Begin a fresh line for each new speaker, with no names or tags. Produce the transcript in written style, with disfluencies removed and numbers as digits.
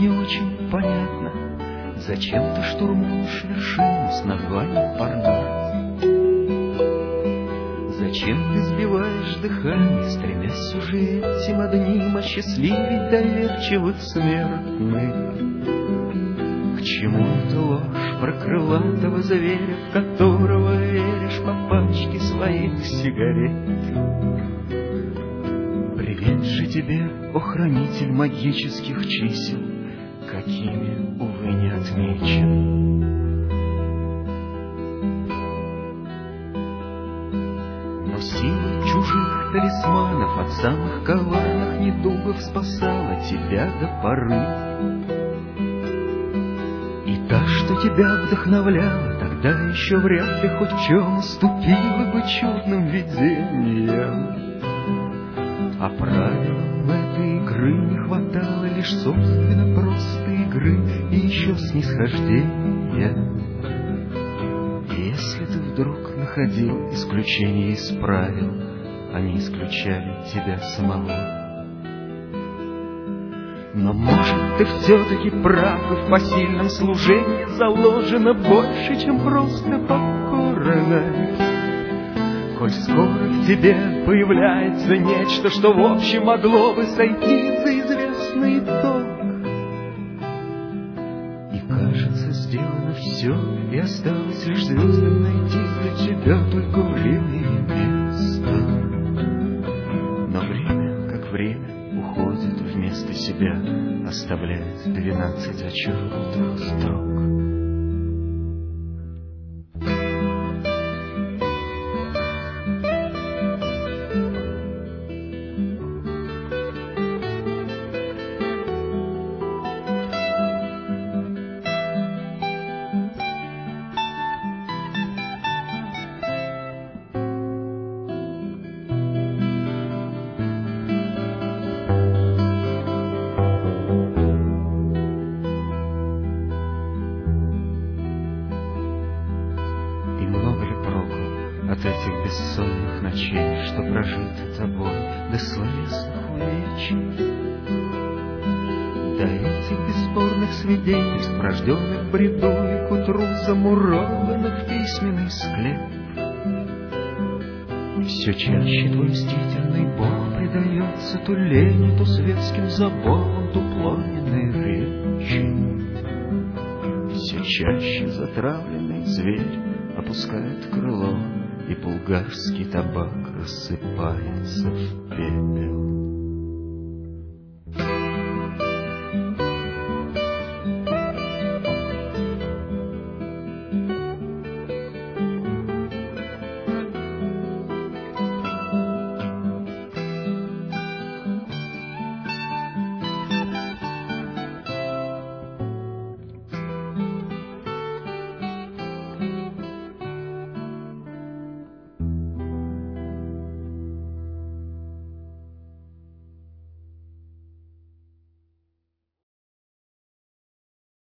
не очень понятно, зачем ты штурмуешь вершину с названием Парнас? Зачем ты сбиваешь дыхание, стремясь уже этим одним осчастливить доверчивых смертных? К чему эта ложь про крылатого зверя, в которого веришь по пачке своих сигарет? Привет же тебе, о хранитель магических чисел, какими, увы, не отмечен. Но сила чужих талисманов от самых коварных недугов спасала тебя до поры. И та, что тебя вдохновляла, тогда еще вряд ли хоть в чем уступила бы чудным видением. А правилам этой игры не хватало лишь собственно простой игры и еще снисхождения. И если ты вдруг находил исключение из правил, они исключали тебя самого. Но может ты все-таки прав, и в посильном служении заложено больше, чем просто покорность. Коль скоро в тебе появляется нечто, что в общем могло бы сойти за известный итог. И кажется, сделано все, и осталось лишь звездам найти для тебя только время и место. Но время, как время, уходит вместо себя, оставляет 12 зачеркнутых строк. От этих бессонных ночей, что прожиты тобой, до словесных увечий, до этих бесспорных свидетельств, рожденных в бреду и к утру замурованных в письменный склеп. Все чаще твой мстительный бог предается то лени, то светским забавам, то пламенной речи. Все чаще затравленный зверь опускает крыло, и булгарский табак рассыпается в пепел.